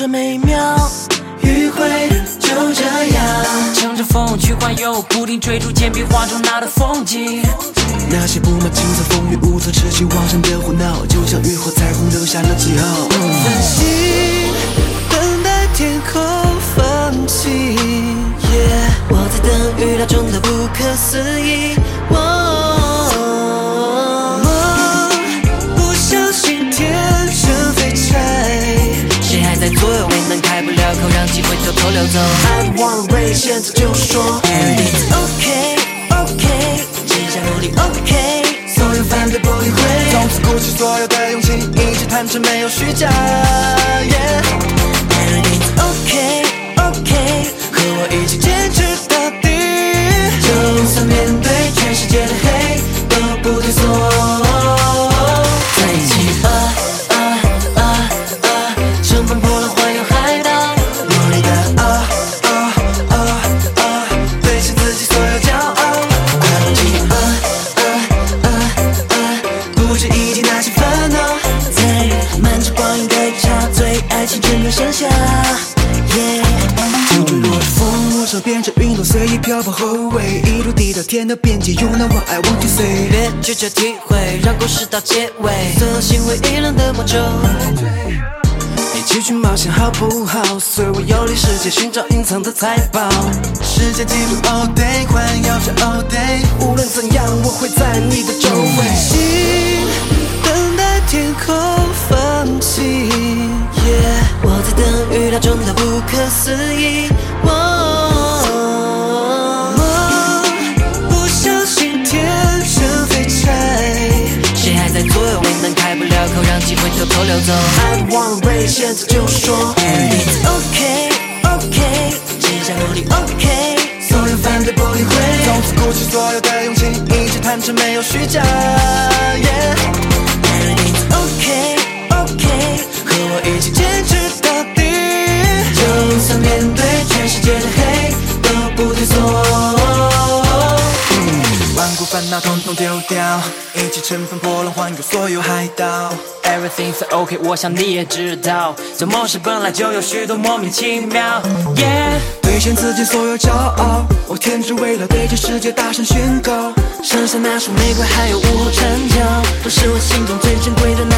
着每一秒，迂回就这样， 乘着风去环游，不停追逐简笔画中那的风景。 那些布满青色风雨无从持续往上的胡闹，就像雨后彩虹留下了记号。繁星等待天空放晴，我在等预料中的不可思议。不小心天生废柴， 谁还在左右为难开不了口，让机会偷偷溜走。 I wanna raise， 现在就说 Everything's OK OK， 只想努力 OK， 所有反对不理会，从此鼓起所有的勇气，一直坦诚没有虚假。Everything's OK OK， 和我一起坚持到底，就算面对全世界的黑都不退缩。 在一起乘风破浪环游海岛，努力的兑现自己所有骄傲，快放弃不止一提那些烦恼，在漫长光阴的茶最爱青春的盛夏。青春若是风，我手变成云朵，随意漂泊后尾，一路抵达天的边界，用那 what I want to say。 别拒绝体会，让故事到结尾， 所有心灰意冷的魔咒，一起去冒险好不好？随我游历世界，寻找隐藏的财宝。世界纪录 all day， 环绕着 all day， 无论怎样，我会在你的周围。心等待天空放晴，我在等预料中的不可思议。不小心天生废柴， 谁还在左右为难开不了口，让机会偷偷溜走。 I wanna raise， 现在就说 Everything's OK OK， 只想努力 OK， 所有反对不理会，从此鼓起所有的勇气，一直坦诚没有虚假。Everything's OK OK， 和我一起坚持到底，就算面对全世界的黑都不退缩。万古烦恼统统丢掉，一起乘风破浪环游所有海岛。 Everything's OK， 我想你也知道，做梦时本来就有许多莫名其妙。 兑现自己所有骄傲，我天真为了对这世界大声宣告，剩下那束玫瑰还有午后蝉叫，都是我心中最珍贵的那